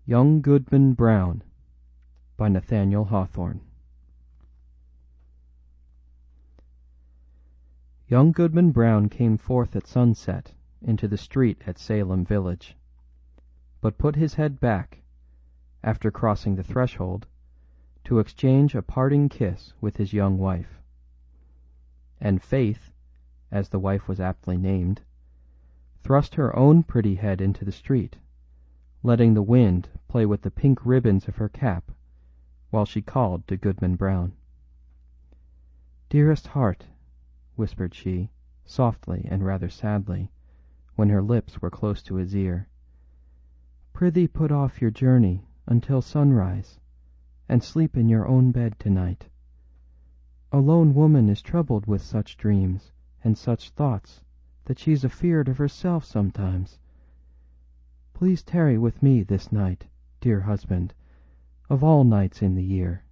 Young Goodman Brown by Nathaniel Hawthorne. Young Goodman Brown came forth at sunset into the street at Salem village, but put his head back, after crossing the threshold, to exchange a parting kiss with his young wife. And Faith, as the wife was aptly named, thrust her own pretty head into the street, letting the wind play with the pink ribbons of her cap while she called to Goodman Brown. "Dearest heart," whispered she, softly and rather sadly, when her lips were close to his ear, "prithee put off your journey until sunrise, and sleep in your own bed tonight. A lone woman is troubled with such dreams and such thoughts that she's afeard of herself sometimes. Please tarry with me this night, dear husband, of all nights in the year."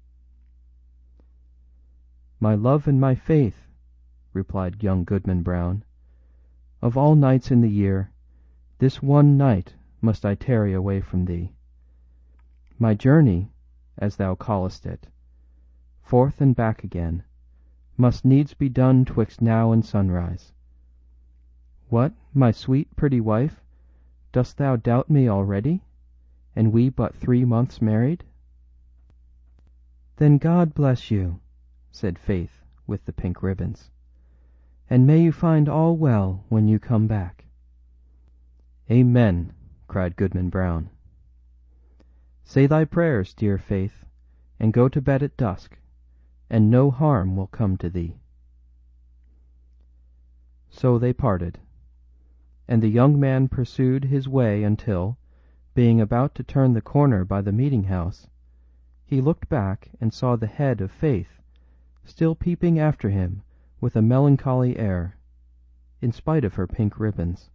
"My love and my faith," replied young Goodman Brown, "of all nights in the year, this one night must I tarry away from thee. My journey, as thou callest it, forth and back again, must needs be done twixt now and sunrise. What, my sweet pretty wife, dost thou doubt me already, and we but 3 months married?" "Then God bless you," said Faith with the pink ribbons, "and may you find all well when you come back." "Amen," cried Goodman Brown. "Say thy prayers, dear Faith, and go to bed at dusk, and no harm will come to thee." So they parted, and the young man pursued his way until, being about to turn the corner by the meeting house, he looked back and saw the head of Faith still peeping after him with a melancholy air, in spite of her pink ribbons.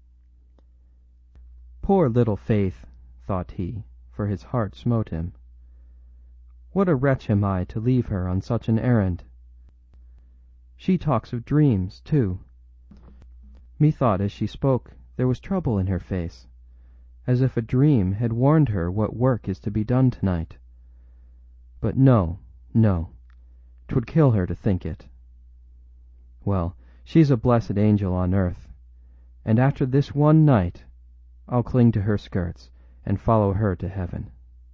"Poor little Faith," thought he, for his heart smote him. "What a wretch am I to leave her on such an errand! She talks of dreams, too. Methought as she spoke there was trouble in her face, as if a dream had warned her what work is to be done tonight. But no, 'twould kill her to think it. Well, she's a blessed angel on earth, and after this one night I'll cling to her skirts and follow her to heaven."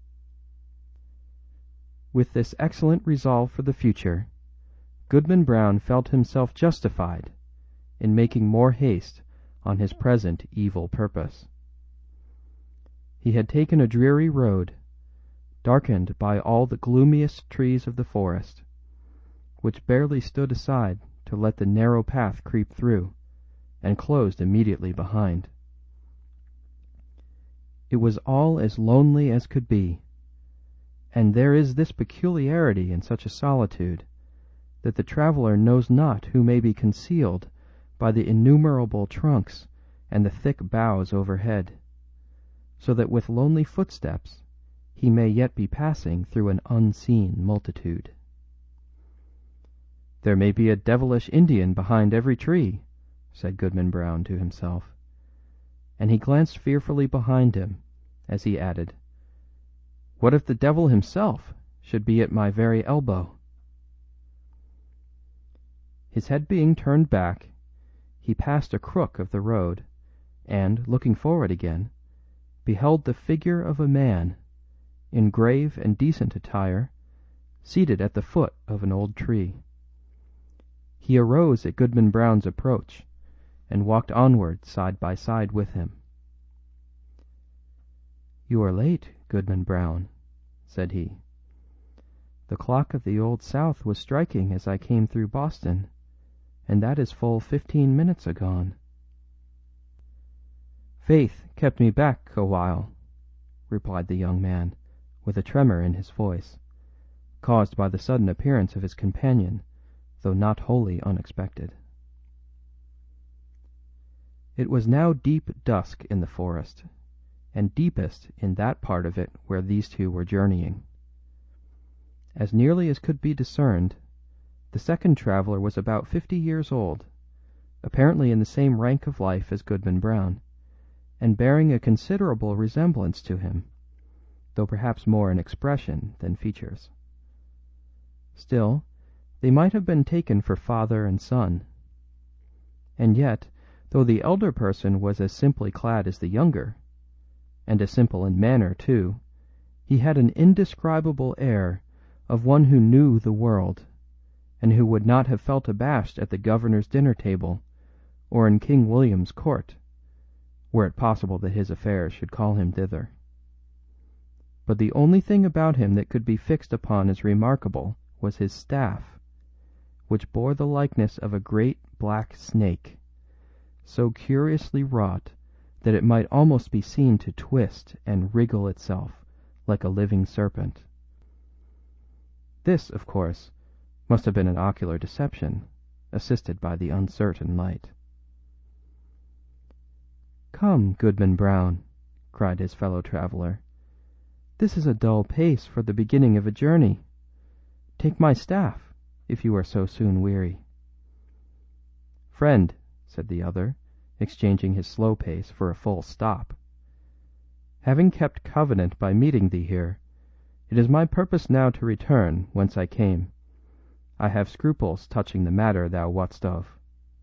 With this excellent resolve for the future, Goodman Brown felt himself justified in making more haste on his present evil purpose. He had taken a dreary road, darkened by all the gloomiest trees of the forest, which barely stood aside to let the narrow path creep through, and closed immediately behind. It was all as lonely as could be, and there is this peculiarity in such a solitude, that the traveller knows not who may be concealed by the innumerable trunks and the thick boughs overhead, so that with lonely footsteps he may yet be passing through an unseen multitude. "There may be a devilish Indian behind every tree," said Goodman Brown to himself, and he glanced fearfully behind him as he added, "What if the devil himself should be at my very elbow?" His head being turned back, he passed a crook of the road, and, looking forward again, beheld the figure of a man, in grave and decent attire, seated at the foot of an old tree. He arose at Goodman Brown's approach, and walked onward side by side with him. "You are late, Goodman Brown," said he. "The clock of the Old South was striking as I came through Boston, and that is full 15 minutes agone." "Faith kept me back a while," replied the young man, with a tremor in his voice, caused by the sudden appearance of his companion, though not wholly unexpected. It was now deep dusk in the forest, and deepest in that part of it where these two were journeying. As nearly as could be discerned, the second traveller was about 50 years old, apparently in the same rank of life as Goodman Brown, and bearing a considerable resemblance to him, though perhaps more in expression than features. Still, they might have been taken for father and son. And yet, though the elder person was as simply clad as the younger, and as simple in manner too, he had an indescribable air of one who knew the world, and who would not have felt abashed at the governor's dinner table or in King William's court, were it possible that his affairs should call him thither. But the only thing about him that could be fixed upon as remarkable was his staff, which bore the likeness of a great black snake, so curiously wrought that it might almost be seen to twist and wriggle itself like a living serpent. This, of course, must have been an ocular deception, assisted by the uncertain light. "Come, Goodman Brown," cried his fellow traveller, "this is a dull pace for the beginning of a journey. Take my staff, if you are so soon weary." "Friend," said the other, exchanging his slow pace for a full stop, "having kept covenant by meeting thee here, it is my purpose now to return whence I came. I have scruples touching the matter thou wotst of."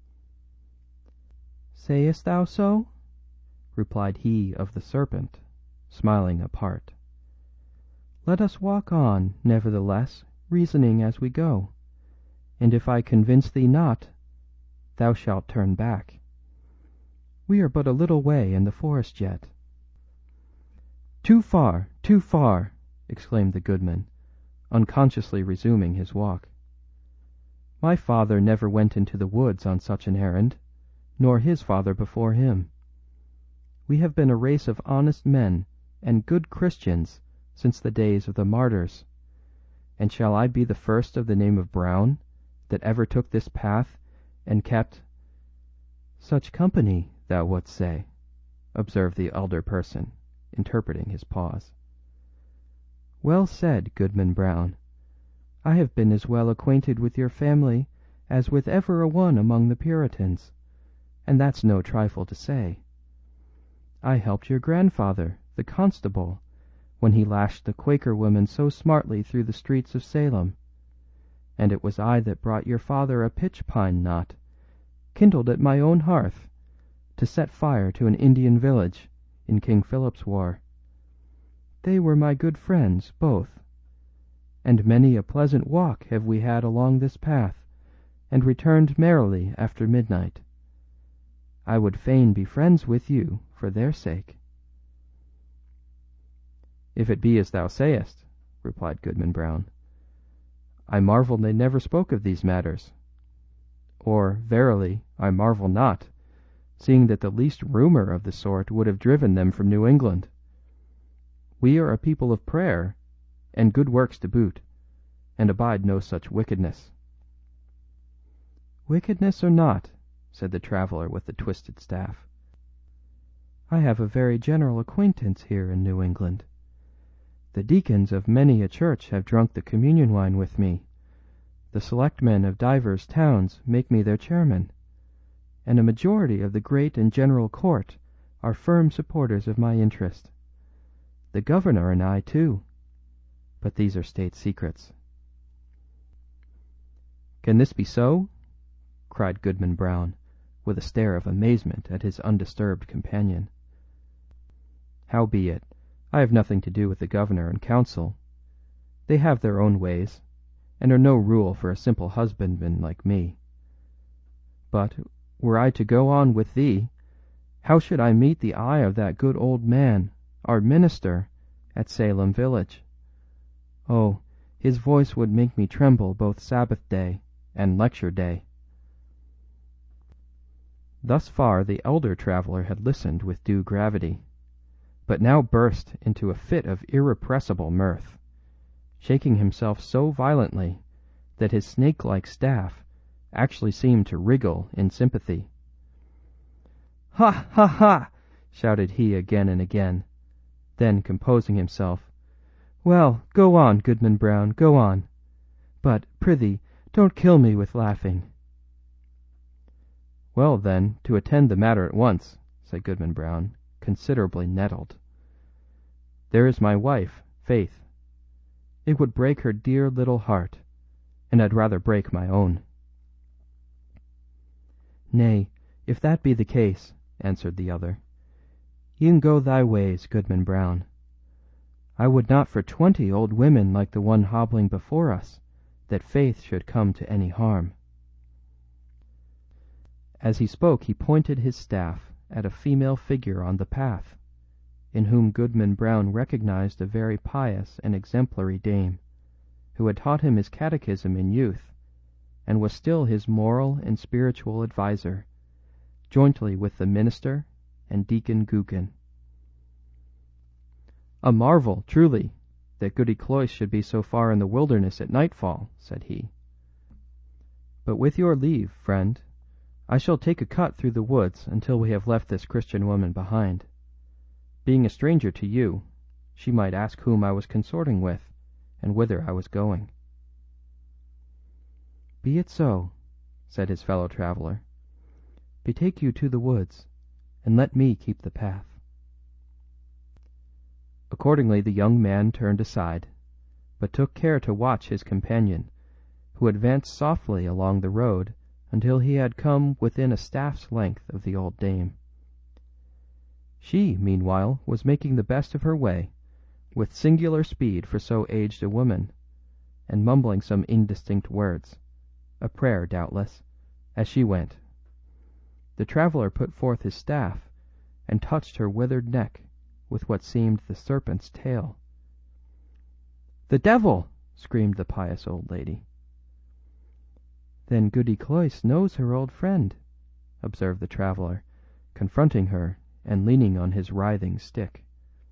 "Sayest thou so?" replied he of the serpent, smiling apart. "Let us walk on, nevertheless, reasoning as we go, and if I convince thee not, thou shalt turn back. We are but a little way in the forest yet." "Too far, too far!" exclaimed the goodman, unconsciously resuming his walk. "My father never went into the woods on such an errand, nor his father before him. We have been a race of honest men and good Christians since the days of the martyrs, and shall I be the first of the name of Brown that ever took this path and kept—" "Such company, thou wouldst say," observed the elder person, interpreting his pause. "Well said, Goodman Brown. I have been as well acquainted with your family as with ever a one among the Puritans, and that's no trifle to say. I helped your grandfather, the constable, when he lashed the Quaker woman so smartly through the streets of Salem, and it was I that brought your father a pitch pine knot, kindled at my own hearth, to set fire to an Indian village in King Philip's War. They were my good friends, both, and many a pleasant walk have we had along this path, and returned merrily after midnight. I would fain be friends with you for their sake." "If it be as thou sayest," replied Goodman Brown, "I marvel they never spoke of these matters. Or, verily, I marvel not, seeing that the least rumour of the sort would have driven them from New England. We are a people of prayer, and good works to boot, and abide no such wickedness." "Wickedness or not," said the traveller with the twisted staff, "I have a very general acquaintance here in New England. The deacons of many a church have drunk the communion wine with me, the selectmen of divers towns make me their chairman, and a majority of the great and general court are firm supporters of my interest. The governor and I too. But these are state secrets." "Can this be so?" cried Goodman Brown, with a stare of amazement at his undisturbed companion. "Howbeit, I have nothing to do with the governor and council. They have their own ways, and are no rule for a simple husbandman like me. But, were I to go on with thee, how should I meet the eye of that good old man, our minister, at Salem village? Oh, his voice would make me tremble both Sabbath day and lecture day." Thus far the elder traveller had listened with due gravity, but now burst into a fit of irrepressible mirth, shaking himself so violently that his snake-like staff actually seemed to wriggle in sympathy. "Ha, ha, ha!" shouted he again and again; then composing himself, "Well, go on, Goodman Brown, go on. But, prithee, don't kill me with laughing." "Well, then, to attend the matter at once," said Goodman Brown, considerably nettled. "There is my wife, Faith. It would break her dear little heart, and I'd rather break my own." "Nay, if that be the case," answered the other, "e'en go thy ways, Goodman Brown. I would not for 20 old women like the one hobbling before us that Faith should come to any harm." As he spoke he pointed his staff at a female figure on the path, in whom Goodman Brown recognized a very pious and exemplary dame, who had taught him his catechism in youth, and was still his moral and spiritual adviser, jointly with the minister and Deacon Gookin. "A marvel, truly, that Goody Cloyse should be so far in the wilderness at nightfall," said he. "But with your leave, friend, I shall take a cut through the woods until we have left this Christian woman behind. Being a stranger to you, she might ask whom I was consorting with, and whither I was going." "Be it so," said his fellow traveller. "Betake you to the woods, and let me keep the path." Accordingly the young man turned aside, but took care to watch his companion, who advanced softly along the road until he had come within a staff's length of the old dame. She, meanwhile, was making the best of her way, with singular speed for so aged a woman, and mumbling some indistinct words, a prayer doubtless, as she went. The traveller put forth his staff and touched her withered neck with what seemed the serpent's tail. "The devil!" screamed the pious old lady. "Then Goody Cloyse knows her old friend," observed the traveller, confronting her and leaning on his writhing stick.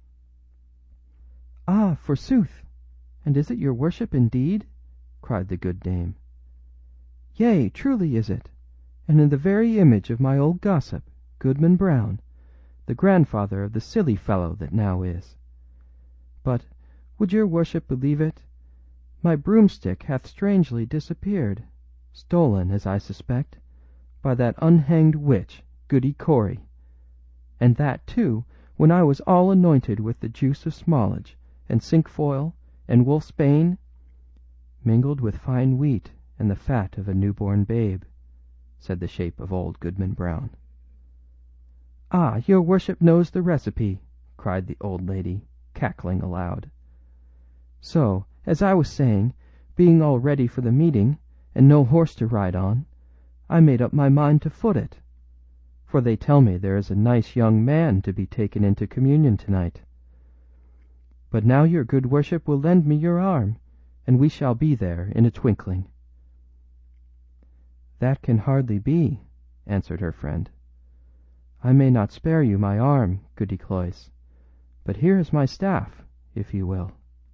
"Ah, forsooth! And is it your worship indeed?" cried the good dame. "Yea, truly is it, and in the very image of my old gossip, Goodman Brown, the grandfather of the silly fellow that now is. But, would your worship believe it, my broomstick hath strangely disappeared, stolen, as I suspect, by that unhanged witch, Goody Cory, and that, too, when I was all anointed with the juice of smallage, and cinquefoil, and wolf's bane, mingled with fine wheat and the fat of a newborn babe," said the shape of old Goodman Brown. "Ah, your worship knows the recipe," cried the old lady, cackling aloud. "So, as I was saying, being all ready for the meeting, and no horse to ride on, I made up my mind to foot it. For they tell me there is a nice young man to be taken into communion tonight. But now your good worship will lend me your arm, and we shall be there in a twinkling." "That can hardly be," answered her friend. "I may not spare you my arm, Goody Cloyse, but here is my staff, if you will."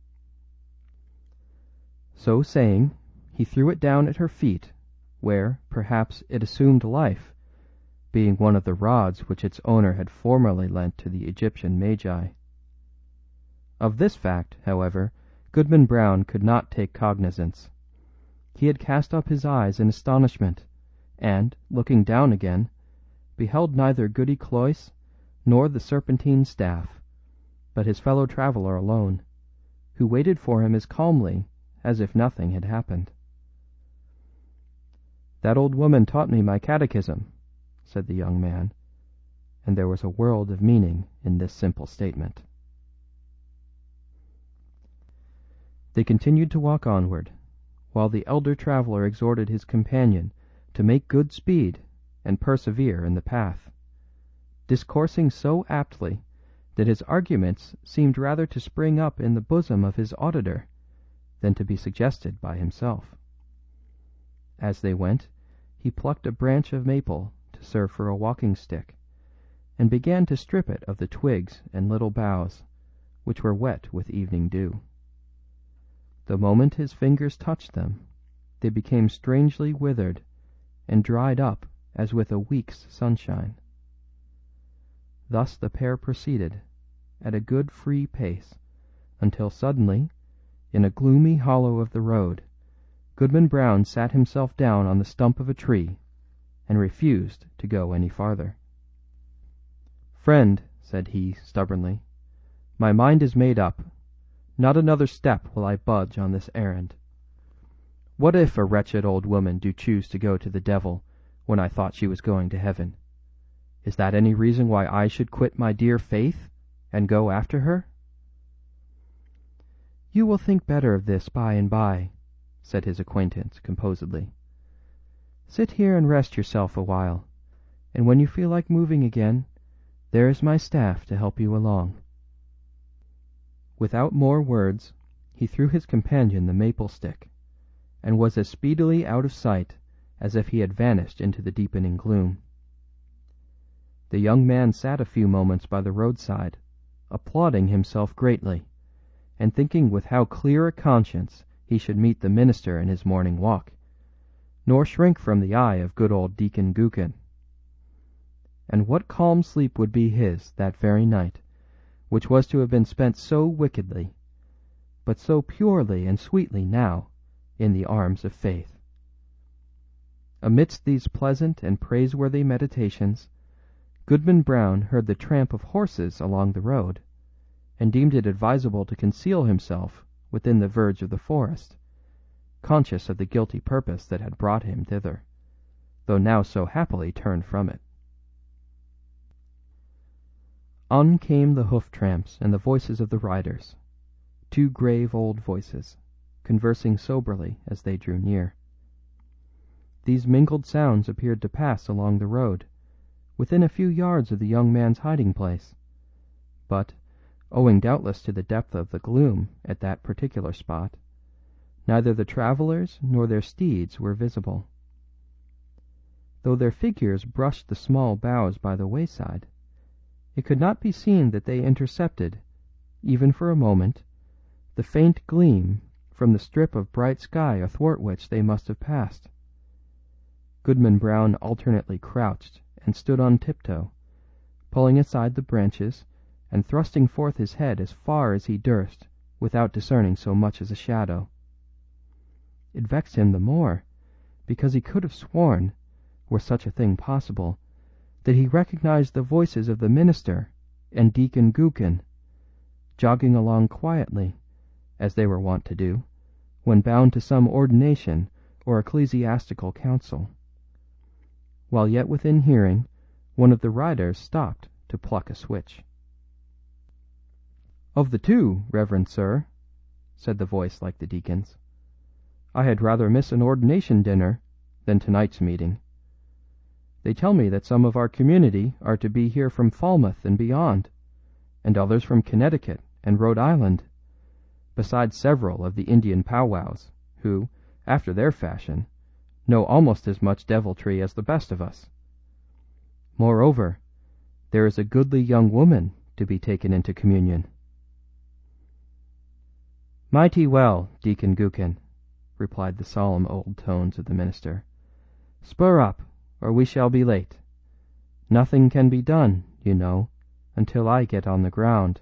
So saying, he threw it down at her feet, where, perhaps, it assumed life, being one of the rods which its owner had formerly lent to the Egyptian magi. Of this fact, however, Goodman Brown could not take cognizance. He had cast up his eyes in astonishment, and, looking down again, beheld neither Goody Cloyse nor the serpentine staff, but his fellow traveller alone, who waited for him as calmly as if nothing had happened. "That old woman taught me my catechism," said the young man, and there was a world of meaning in this simple statement. They continued to walk onward, while the elder traveller exhorted his companion to make good speed and persevere in the path, discoursing so aptly that his arguments seemed rather to spring up in the bosom of his auditor than to be suggested by himself. As they went, he plucked a branch of maple to serve for a walking stick, and began to strip it of the twigs and little boughs, which were wet with evening dew. The moment his fingers touched them, they became strangely withered, and dried up as with a week's sunshine. Thus the pair proceeded, at a good free pace, until suddenly, in a gloomy hollow of the road, Goodman Brown sat himself down on the stump of a tree, and refused to go any farther. "Friend," said he, stubbornly. "My mind is made up. Not another step will I budge on this errand. What if a wretched old woman do choose to go to the devil when I thought she was going to heaven? Is that any reason why I should quit my dear faith and go after her?" "You will think better of this by and by," said his acquaintance composedly. "Sit here and rest yourself a while, and when you feel like moving again, there is my staff to help you along." Without more words, he threw his companion the maple stick, and was as speedily out of sight as if he had vanished into the deepening gloom. The young man sat a few moments by the roadside, applauding himself greatly, and thinking with how clear a conscience he should meet the minister in his morning walk, nor shrink from the eye of good old Deacon Gookin. And what calm sleep would be his that very night, which was to have been spent so wickedly, but so purely and sweetly now in the arms of faith. Amidst these pleasant and praiseworthy meditations, Goodman Brown heard the tramp of horses along the road, and deemed it advisable to conceal himself within the verge of the forest, conscious of the guilty purpose that had brought him thither, though now so happily turned from it. On came the hoof tramps and the voices of the riders, two grave old voices, conversing soberly as they drew near. These mingled sounds appeared to pass along the road, within a few yards of the young man's hiding place, but, owing doubtless to the depth of the gloom at that particular spot, neither the travellers nor their steeds were visible. Though their figures brushed the small boughs by the wayside, it could not be seen that they intercepted, even for a moment, the faint gleam from the strip of bright sky athwart which they must have passed. Goodman Brown alternately crouched and stood on tiptoe, pulling aside the branches and thrusting forth his head as far as he durst without discerning so much as a shadow. It vexed him the more, because he could have sworn, were such a thing possible, that he recognized the voices of the minister and Deacon Gookin, jogging along quietly, as they were wont to do, when bound to some ordination or ecclesiastical council. While yet within hearing, one of the riders stopped to pluck a switch. "Of the two, reverend sir," said the voice like the deacon's, "I had rather miss an ordination dinner than tonight's meeting. They tell me that some of our community are to be here from Falmouth and beyond, and others from Connecticut and Rhode Island, besides several of the Indian powwows, who, after their fashion, know almost as much deviltry as the best of us. Moreover, there is a goodly young woman to be taken into communion." "Mighty well, Deacon Gookin," replied the solemn old tones of the minister. "Spur up, or we shall be late. Nothing can be done, you know, until I get on the ground."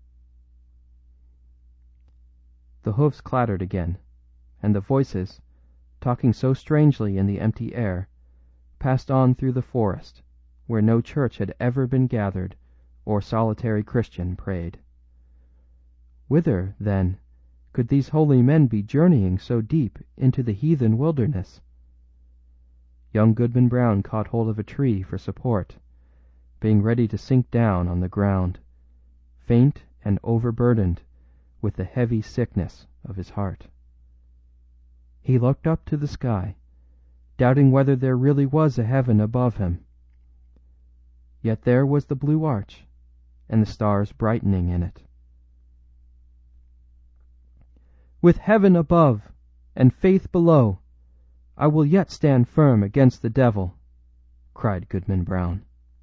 The hoofs clattered again, and the voices, talking so strangely in the empty air, passed on through the forest, where no church had ever been gathered or solitary Christian prayed. Whither, then, could these holy men be journeying so deep into the heathen wilderness? Young Goodman Brown caught hold of a tree for support, being ready to sink down on the ground, faint and overburdened with the heavy sickness of his heart. He looked up to the sky, doubting whether there really was a heaven above him. Yet there was the blue arch, and the stars brightening in it. "With heaven above and faith below, I will yet stand firm against the devil," cried Goodman Brown.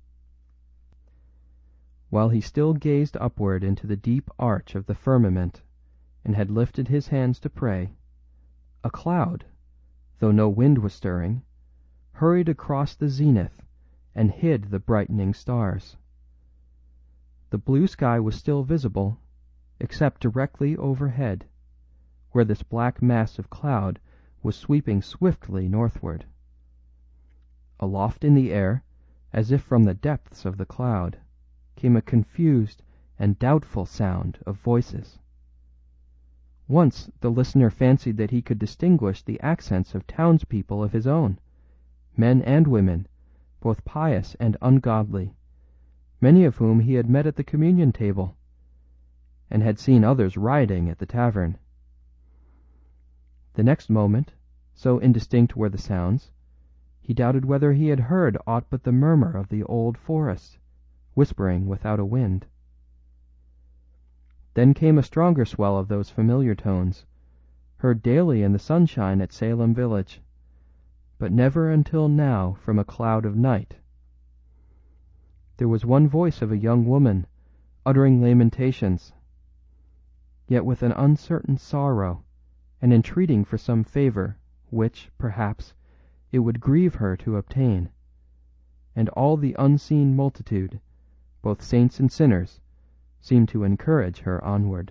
While he still gazed upward into the deep arch of the firmament, and had lifted his hands to pray, a cloud, though no wind was stirring, hurried across the zenith and hid the brightening stars. The blue sky was still visible, except directly overhead, where this black mass of cloud was sweeping swiftly northward. Aloft in the air, as if from the depths of the cloud, came a confused and doubtful sound of voices. Once the listener fancied that he could distinguish the accents of townspeople of his own, men and women, both pious and ungodly, many of whom he had met at the communion table, and had seen others rioting at the tavern. The next moment, so indistinct were the sounds, he doubted whether he had heard aught but the murmur of the old forest, whispering without a wind. Then came a stronger swell of those familiar tones, heard daily in the sunshine at Salem village, but never until now from a cloud of night. There was one voice of a young woman, uttering lamentations, yet with an uncertain sorrow, and entreating for some favour which, perhaps, it would grieve her to obtain, and all the unseen multitude, both saints and sinners, seemed to encourage her onward.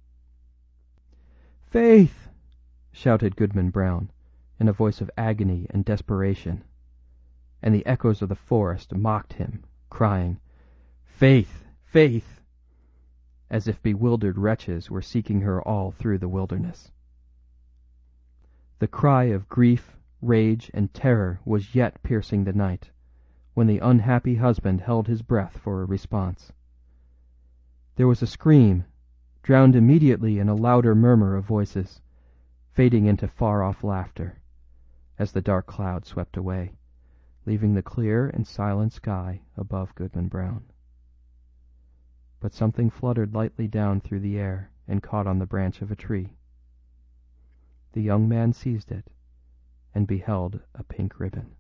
"Faith!" shouted Goodman Brown, in a voice of agony and desperation, and the echoes of the forest mocked him, crying, "Faith! Faith!" as if bewildered wretches were seeking her all through the wilderness. The cry of grief, rage, and terror was yet piercing the night, when the unhappy husband held his breath for a response. There was a scream, drowned immediately in a louder murmur of voices, fading into far-off laughter, as the dark cloud swept away, leaving the clear and silent sky above Goodman Brown. But something fluttered lightly down through the air and caught on the branch of a tree. The young man seized it, and beheld a pink ribbon.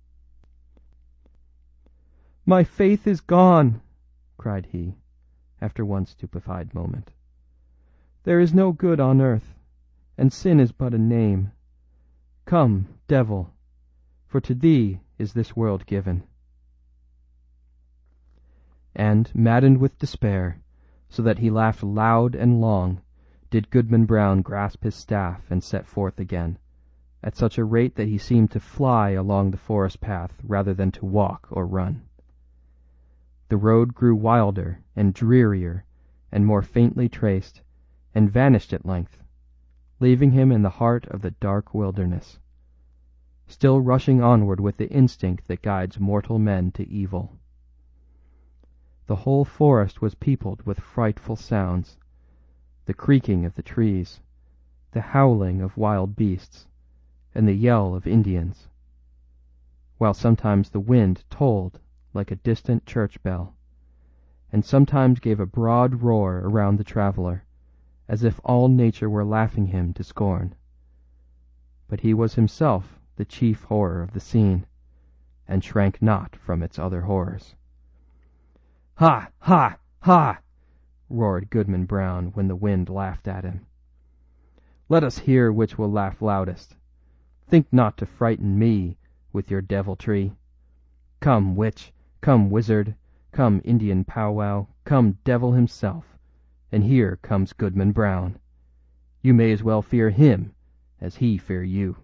"My faith is gone!" cried he, after one stupefied moment. "There is no good on earth, and sin is but a name. Come, devil, for to thee is this world given." And, maddened with despair, so that he laughed loud and long, did Goodman Brown grasp his staff and set forth again, at such a rate that he seemed to fly along the forest path rather than to walk or run. The road grew wilder and drearier and more faintly traced, and vanished at length, leaving him in the heart of the dark wilderness, still rushing onward with the instinct that guides mortal men to evil. The whole forest was peopled with frightful sounds, the creaking of the trees, the howling of wild beasts, and the yell of Indians, while sometimes the wind tolled like a distant church bell, and sometimes gave a broad roar around the traveller, as if all nature were laughing him to scorn. But he was himself the chief horror of the scene, and shrank not from its other horrors. "Ha! ha! ha!" roared Goodman Brown when the wind laughed at him. "Let us hear which will laugh loudest. Think not to frighten me with your deviltry. Come, witch, come, wizard, come, Indian powwow, come, devil himself, and here comes Goodman Brown. You may as well fear him as he fear you."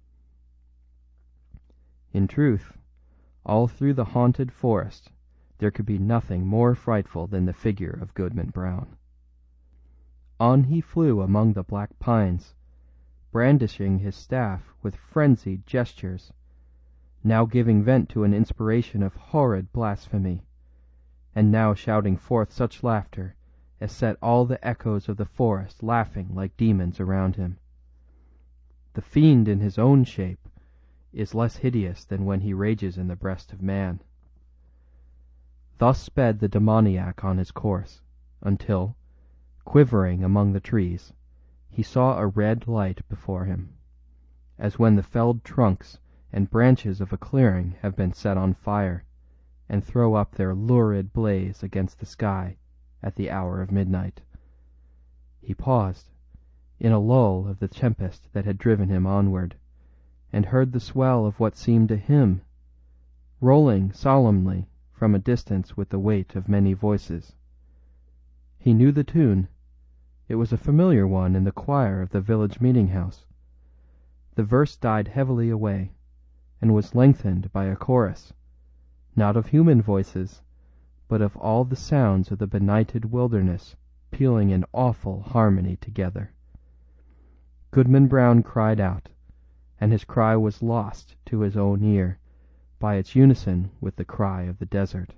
In truth, all through the haunted forest there could be nothing more frightful than the figure of Goodman Brown. On he flew among the black pines, brandishing his staff with frenzied gestures, now giving vent to an inspiration of horrid blasphemy, and now shouting forth such laughter as set all the echoes of the forest laughing like demons around him. The fiend in his own shape is less hideous than when he rages in the breast of man. Thus sped the demoniac on his course, until, quivering among the trees, he saw a red light before him, as when the felled trunks and branches of a clearing have been set on fire, and throw up their lurid blaze against the sky at the hour of midnight. He paused, in a lull of the tempest that had driven him onward, and heard the swell of what seemed to him, rolling solemnly from a distance with the weight of many voices. He knew the tune. It was a familiar one in the choir of the village meeting-house. The verse died heavily away, and was lengthened by a chorus, not of human voices, but of all the sounds of the benighted wilderness pealing in awful harmony together. Goodman Brown cried out, and his cry was lost to his own ear by its unison with the cry of the desert.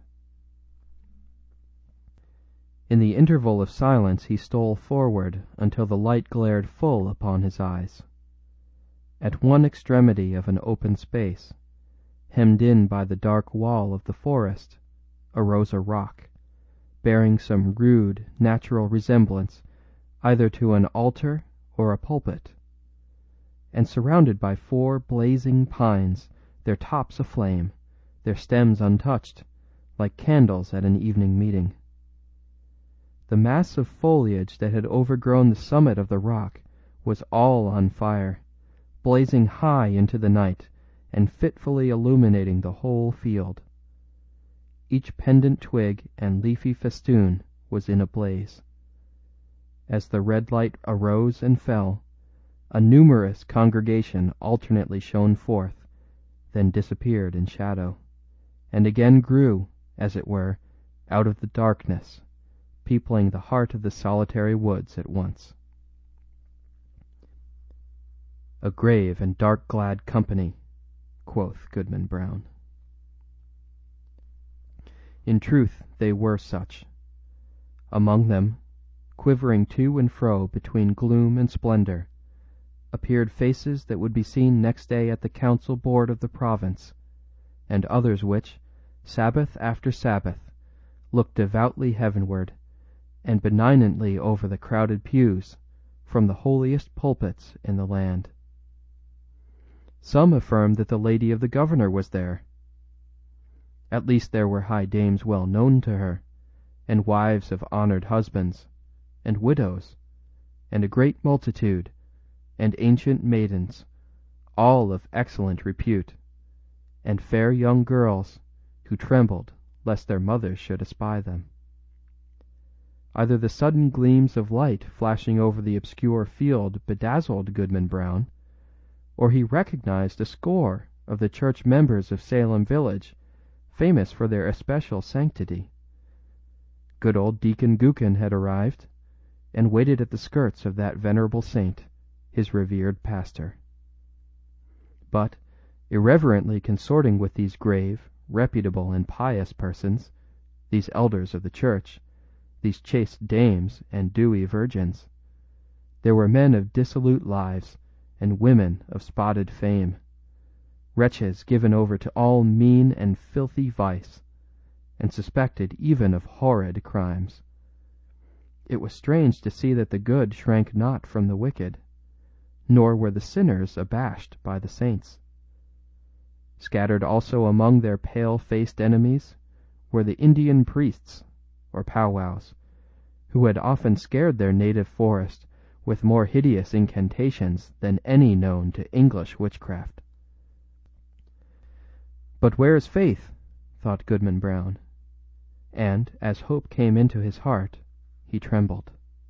In the interval of silence he stole forward until the light glared full upon his eyes. At one extremity of an open space, hemmed in by the dark wall of the forest, arose a rock, bearing some rude natural resemblance either to an altar or a pulpit, and surrounded by 4 blazing pines, their tops aflame, their stems untouched, like candles at an evening meeting. The mass of foliage that had overgrown the summit of the rock was all on fire, blazing high into the night and fitfully illuminating the whole field. Each pendant twig and leafy festoon was in a blaze. As the red light arose and fell, a numerous congregation alternately shone forth, then disappeared in shadow, and again grew, as it were, out of the darkness, peopling the heart of the solitary woods at once. "A grave and dark-glad company," quoth Goodman Brown. In truth they were such. Among them, quivering to and fro between gloom and splendour, appeared faces that would be seen next day at the council board of the province, and others which, Sabbath after Sabbath, looked devoutly heavenward, and benignantly over the crowded pews, from the holiest pulpits in the land. Some affirmed that the lady of the governor was there. At least there were high dames well known to her, and wives of honoured husbands, and widows, and a great multitude, and ancient maidens, all of excellent repute, and fair young girls who trembled lest their mothers should espy them. Either the sudden gleams of light flashing over the obscure field bedazzled Goodman Brown, or he recognized a score of the church members of Salem village, famous for their especial sanctity. Good old Deacon Gookin had arrived, and waited at the skirts of that venerable saint, his revered pastor. But, irreverently consorting with these grave, reputable, and pious persons, these elders of the church, these chaste dames and dewy virgins, there were men of dissolute lives and women of spotted fame, wretches given over to all mean and filthy vice, and suspected even of horrid crimes. It was strange to see that the good shrank not from the wicked, nor were the sinners abashed by the saints. Scattered also among their pale-faced enemies were the Indian priests, or powwows, who had often scared their native forest with more hideous incantations than any known to English witchcraft. But where is faith? Thought Goodman Brown, and as hope came into his heart, he trembled.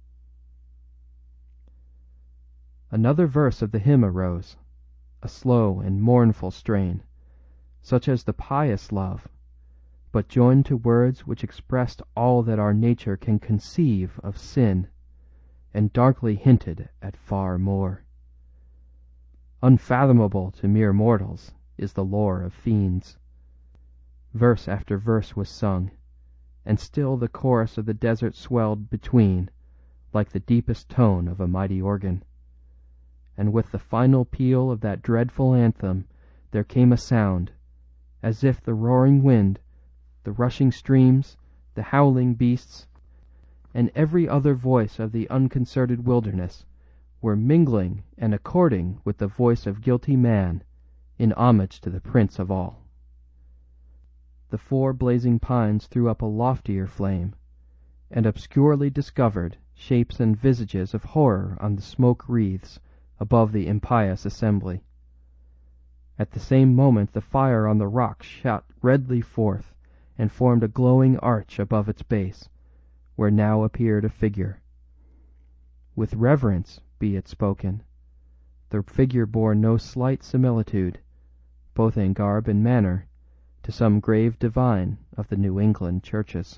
Another verse of the hymn arose, a slow and mournful strain, such as the pious love, but joined to words which expressed all that our nature can conceive of sin, and darkly hinted at far more. Unfathomable to mere mortals is the lore of fiends. Verse after verse was sung, and still the chorus of the desert swelled between, like the deepest tone of a mighty organ. And with the final peal of that dreadful anthem there came a sound, as if the roaring wind, the rushing streams, the howling beasts, and every other voice of the unconcerted wilderness were mingling and according with the voice of guilty man in homage to the Prince of all. The 4 blazing pines threw up a loftier flame, and obscurely discovered shapes and visages of horror on the smoke wreaths above the impious assembly. At the same moment the fire on the rock shot redly forth and formed a glowing arch above its base, where now appeared a figure. With reverence be it spoken, the figure bore no slight similitude, both in garb and manner, to some grave divine of the New England churches.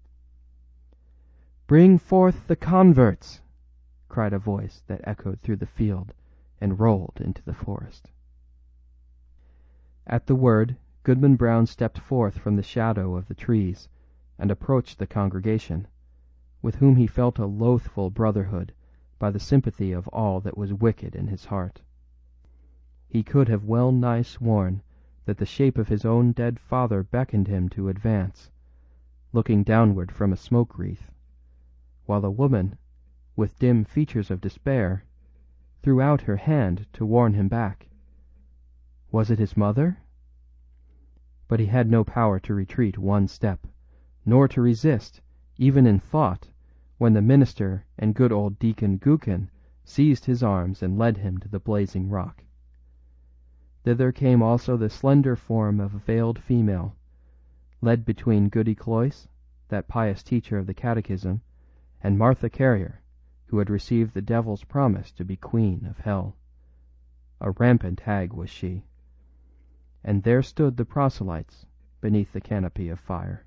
"Bring forth the converts!" cried a voice that echoed through the field and rolled into the forest. At the word, Goodman Brown stepped forth from the shadow of the trees and approached the congregation, with whom he felt a loathful brotherhood by the sympathy of all that was wicked in his heart. He could have well nigh sworn that the shape of his own dead father beckoned him to advance, looking downward from a smoke wreath, while a woman, with dim features of despair, threw out her hand to warn him back. Was it his mother? But he had no power to retreat one step, nor to resist, even in thought, when the minister and good old Deacon Gookin seized his arms and led him to the blazing rock. Thither came also the slender form of a veiled female, led between Goody Cloyse, that pious teacher of the catechism, and Martha Carrier, who had received the devil's promise to be queen of hell. A rampant hag was she. And there stood the proselytes beneath the canopy of fire.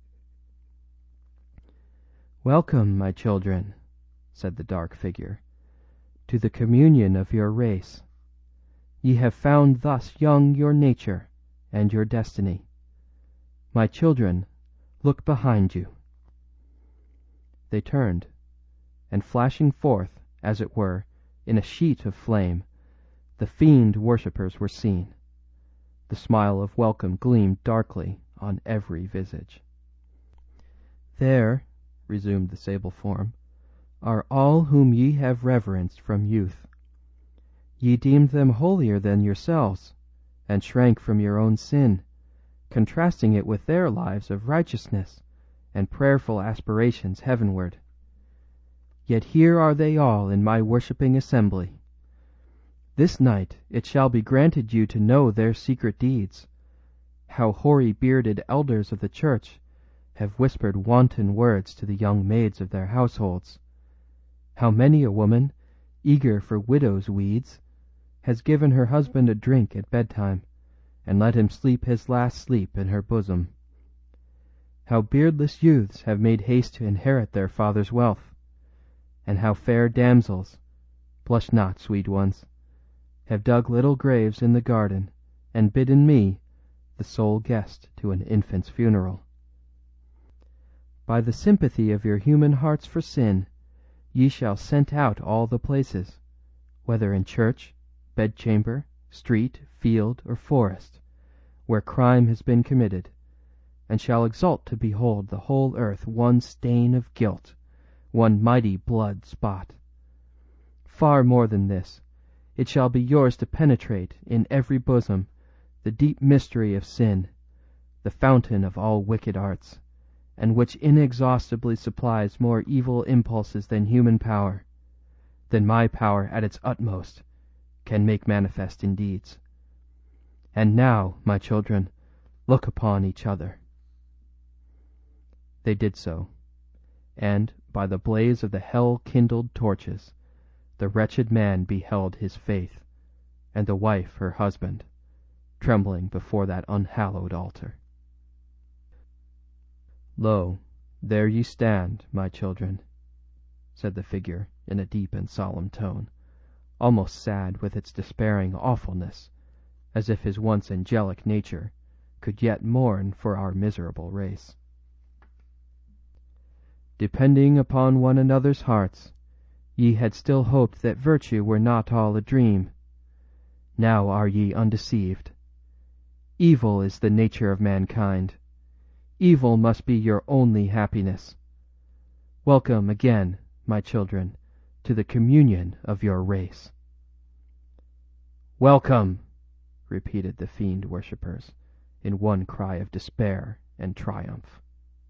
"Welcome, my children," said the dark figure, "to the communion of your race. Ye have found thus young your nature and your destiny. My children, look behind you." They turned, and flashing forth, as it were, in a sheet of flame, the fiend worshippers were seen. The smile of welcome gleamed darkly on every visage. "There," resumed the sable form, "are all whom ye have reverenced from youth. Ye deemed them holier than yourselves, and shrank from your own sin, contrasting it with their lives of righteousness and prayerful aspirations heavenward. Yet here are they all in my worshipping assembly. This night it shall be granted you to know their secret deeds, how hoary bearded elders of the church have whispered wanton words to the young maids of their households, how many a woman, eager for widow's weeds, has given her husband a drink at bedtime, and let him sleep his last sleep in her bosom, how beardless youths have made haste to inherit their father's wealth, and how fair damsels, blush not, sweet ones, have dug little graves in the garden, and bidden me, the sole guest to an infant's funeral. By the sympathy of your human hearts for sin, ye shall scent out all the places, whether in church, bedchamber, street, field, or forest, where crime has been committed, and shall exult to behold the whole earth one stain of guilt, one mighty blood spot. Far more than this, it shall be yours to penetrate in every bosom the deep mystery of sin, the fountain of all wicked arts, and which inexhaustibly supplies more evil impulses than human power, than my power at its utmost, can make manifest in deeds. And now, my children, look upon each other." They did so, and, by the blaze of the hell-kindled torches, the wretched man beheld his faith, and the wife her husband, trembling before that unhallowed altar. "Lo, there ye stand, my children," said the figure in a deep and solemn tone, almost sad with its despairing awfulness, as if his once angelic nature could yet mourn for our miserable race. "Depending upon one another's hearts, ye had still hoped that virtue were not all a dream. Now are ye undeceived. Evil is the nature of mankind. Evil must be your only happiness. Welcome again, my children, to the communion of your race." "Welcome," repeated the fiend worshippers, in one cry of despair and triumph.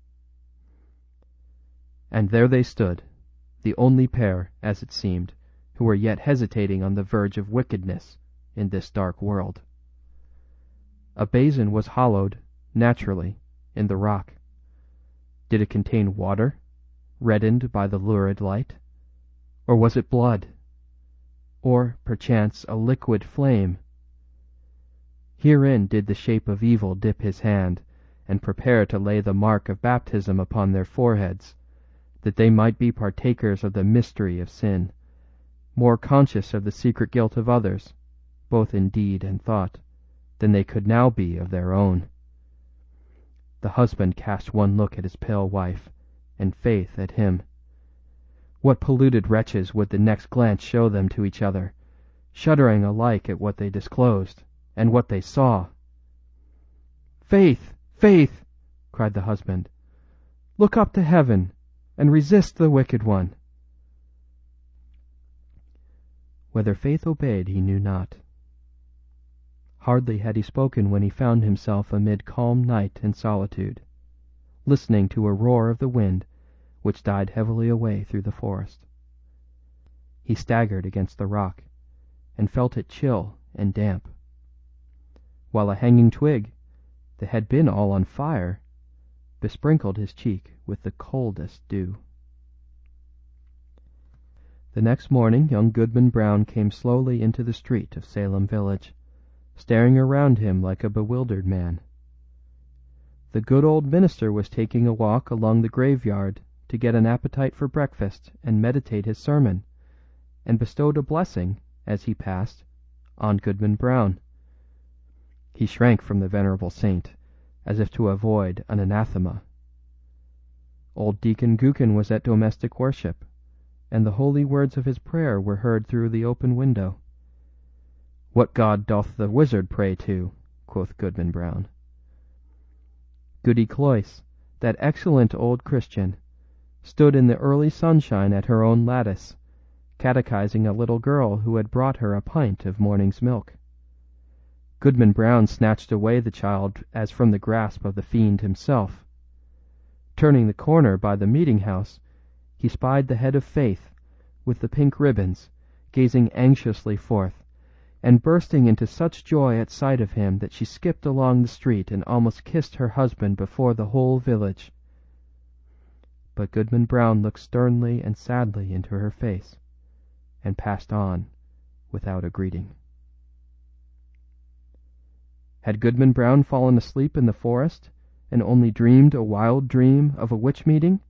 And there they stood, the only pair, as it seemed, who were yet hesitating on the verge of wickedness in this dark world. A basin was hollowed, naturally, in the rock. Did it contain water, reddened by the lurid light? Or was it blood? Or, perchance, a liquid flame? Herein did the shape of evil dip his hand, and prepare to lay the mark of baptism upon their foreheads, that they might be partakers of the mystery of sin, more conscious of the secret guilt of others, both in deed and thought, than they could now be of their own. The husband cast one look at his pale wife, and Faith at him. What polluted wretches would the next glance show them to each other, shuddering alike at what they disclosed and what they saw? "Faith, Faith!" cried the husband, "look up to heaven, and resist the wicked one." Whether Faith obeyed he knew not. Hardly had he spoken when he found himself amid calm night and solitude, listening to a roar of the wind which died heavily away through the forest. He staggered against the rock, and felt it chill and damp, while a hanging twig, that had been all on fire, besprinkled his cheek with the coldest dew. The next morning young Goodman Brown came slowly into the street of Salem village, staring around him like a bewildered man. The good old minister was taking a walk along the graveyard to get an appetite for breakfast and meditate his sermon, and bestowed a blessing, as he passed, on Goodman Brown. He shrank from the venerable saint, as if to avoid an anathema. Old Deacon Gookin was at domestic worship, and the holy words of his prayer were heard through the open window. "What god doth the wizard pray to?" quoth Goodman Brown. Goody Cloyse, that excellent old Christian, stood in the early sunshine at her own lattice, catechizing a little girl who had brought her a pint of morning's milk. Goodman Brown snatched away the child as from the grasp of the fiend himself. Turning the corner by the meeting-house, he spied the head of Faith, with the pink ribbons, gazing anxiously forth, and bursting into such joy at sight of him that she skipped along the street and almost kissed her husband before the whole village. But Goodman Brown looked sternly and sadly into her face, and passed on without a greeting. Had Goodman Brown fallen asleep in the forest, and only dreamed a wild dream of a witch meeting?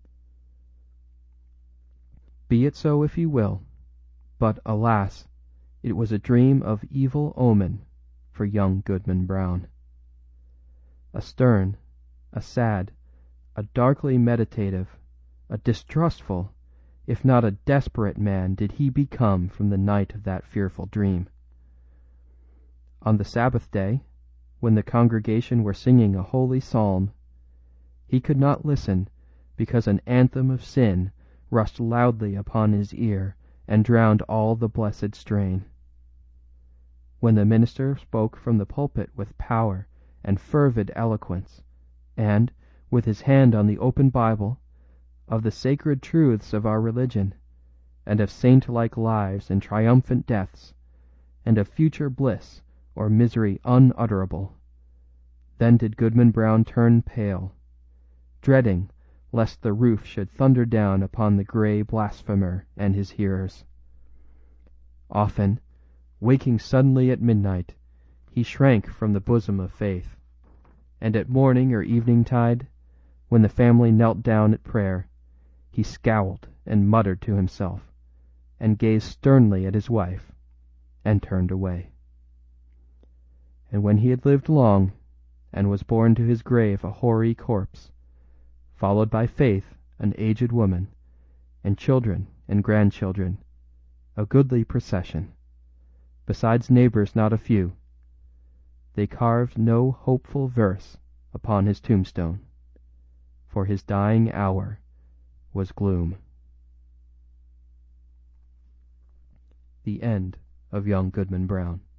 Be it so if you will, but alas, it was a dream of evil omen for young Goodman Brown. A stern, a sad, a darkly meditative, a distrustful, if not a desperate man did he become from the night of that fearful dream. On the Sabbath day, when the congregation were singing a holy psalm, he could not listen because an anthem of sin rushed loudly upon his ear and drowned all the blessed strain. When the minister spoke from the pulpit with power and fervid eloquence, and, with his hand on the open Bible, of the sacred truths of our religion, and of saint-like lives and triumphant deaths, and of future bliss or misery unutterable, then did Goodman Brown turn pale, dreading lest the roof should thunder down upon the grey blasphemer and his hearers. Often, waking suddenly at midnight, he shrank from the bosom of Faith, and at morning or evening tide, when the family knelt down at prayer, he scowled and muttered to himself, and gazed sternly at his wife, and turned away. And when he had lived long, and was borne to his grave a hoary corpse, followed by Faith, an aged woman, and children and grandchildren, a goodly procession, besides neighbours not a few, they carved no hopeful verse upon his tombstone, for his dying hour was gloom. The end of young Goodman Brown.